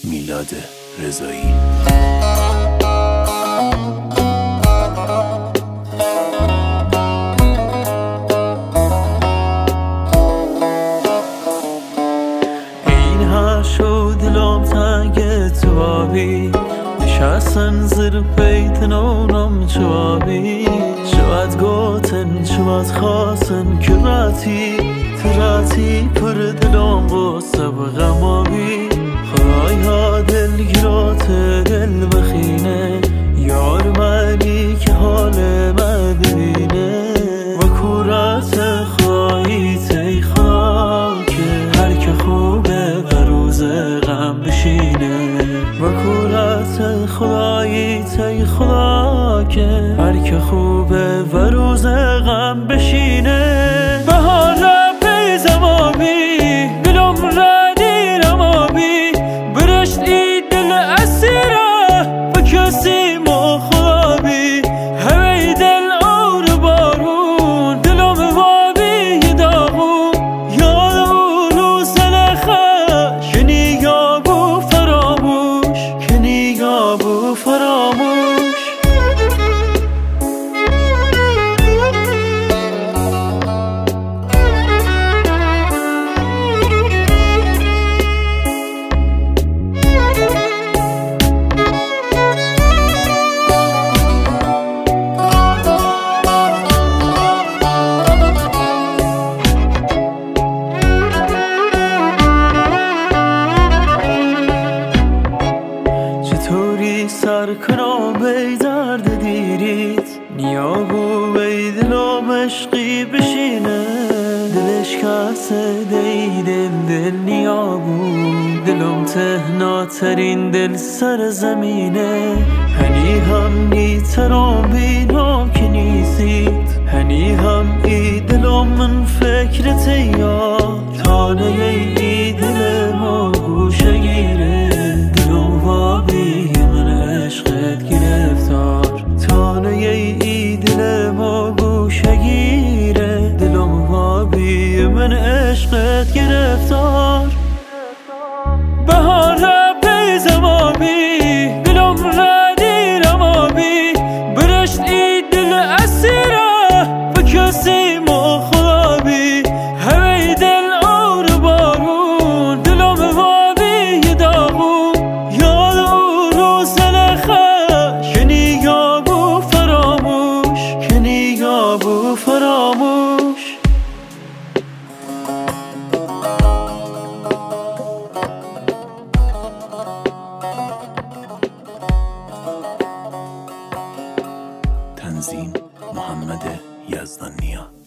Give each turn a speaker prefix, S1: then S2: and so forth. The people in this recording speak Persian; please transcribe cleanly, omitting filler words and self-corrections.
S1: میلاد رضایی.
S2: دلم تنگ توابی نشستن زیر بیتن اونم جوابی شاید گوتن شاید خواستن که راتی پر دلم غصه و غمابی خدایا دلگیرات دل بخینه یار منی که حال من ببینه و کورت خدایی تی خدا که هر که خوبه و روز غم بشینه و کورت خدایی تی خدا که هر که خوبه و روز غم بشینه بهار رب زمابی دلم را دیرم آبی برشت ای دل اسیره و کسی مخابی هوی دل اور بارون دلم وابی داغون یاد او روز نخش کنی یابو فراموش چطوری سر کنم بی درد دیریت نیابو بی دلم عشقی بشینه دلش کسه دی دل نیابو دلم تهناترین دل سر زمینه هنی هم نیترم بینام که نیستید هنی هم ای دلم من فکرت یاد تانه ای دل ما گوشه گیره دلم وابی من عشقت گرفتار تانه ای دل ما گوشه گیره دلم وابی من عشقت گرفتار بهار رب زمابی دلم را دیرم آبی برشت ای دل اسیره و کسی مخابی هوی دل اور بارون دلم وابی داغون یاد او روز نخش کنی یابو فراموش
S1: تنظیم محمد یزدانیا.